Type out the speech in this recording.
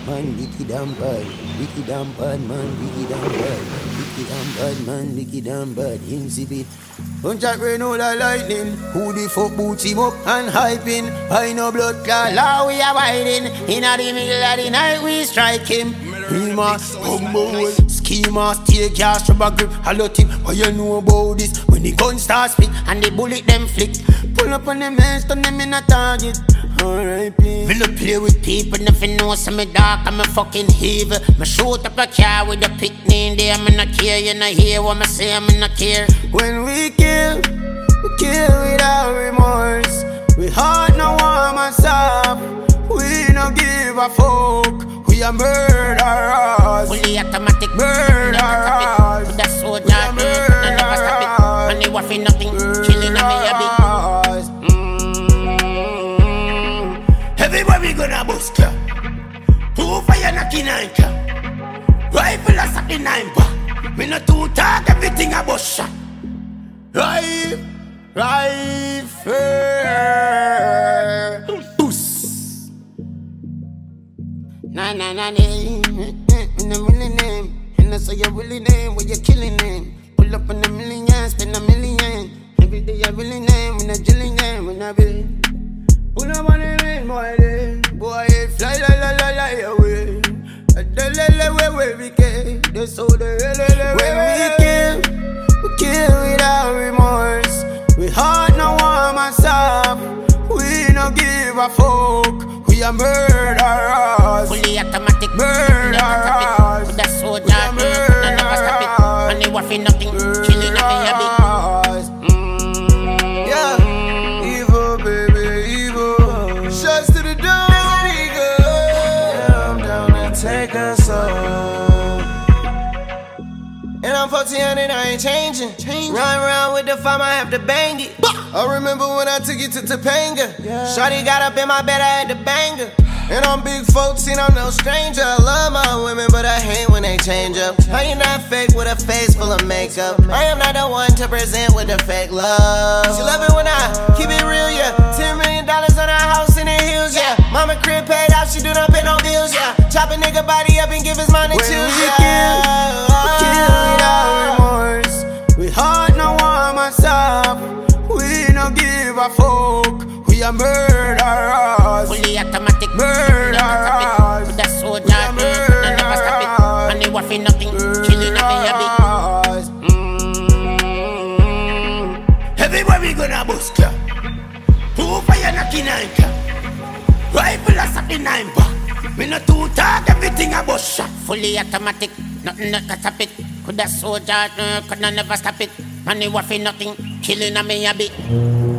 man, wicked and bad. Wicked and bad, man, wicked and bad. Wicked and bad, man, wicked and bad. Insipid. Don't chat rain out like lightning. Who the fuck boots him up and hyping? I no blood clot, law we abiding. In the middle of the night we strike him. Prima, humble, schema, stay gas, rubber grip, hollow tip. What you know about this? When the gun starts spit and the bullet them flick. Pull up on them hands, turn them in a target. R.I.P. Me no play with people, nothing know some me dark, I'm a fucking evil. Me shoot up a car with a picnic there, me no care, you no hear what me say, me no care. When we kill without remorse. We heart no warm and soft. We no give a fuck. We a murderers. Fully automatic murderers. With a soldier, I never stop it. And they waffing nothing, killing me a bit. Everybody gonna bust ya. Two fire knocking anchor. Rifle a sap the 9 pack. Me no too talk, everything a bust shot. Rifle. Boost. Nah, in the million name. And that's your really name, where you killing name. Pull up on the million, spend a million. Every day I really name, when I jillion, when I be. Pull up on the rain, boy, boy, fly, la, away. Where we kill, the soul, when we kill without remorse. We heart no warm and soft. We no give a fuck. We a murderers. Fully automatic murderers. With a soldier, I never stop it. And they waffing nothing, killing me a bit. Yeah, evil baby, evil. Shots to the dome, I'm down to take us home. And I'm 14 and I ain't changing. Run around with the farm, I have to bang it. I remember when I took it to Topanga. Shawty got up in my bed, I had to bang her. And I'm big 14, I'm no stranger. I love my women, but I hate when they change up. I am not fake with a face full of makeup. I am not the one to present with the fake love. She love it when I keep it real, yeah. $10 million on her house in the hills, yeah. Mama crib paid out, she do not pay no bills, yeah. Chop a nigga body up and give his money to yeah. We heart no warm and soft. We no give a fuck. We a murderers. Fully automatic murderers. With a soldier, I never stop it. And they waffing nothing, killing me a bit. Everybody gonna bust ya. Two fire knocking anchor. Rifle a sap the 9 pack. Me no too talk, everything a bust shot. Fully automatic, nothing that can stop it. Could a soldier, could I never stop it. And they waffing nothing, killing me a bit.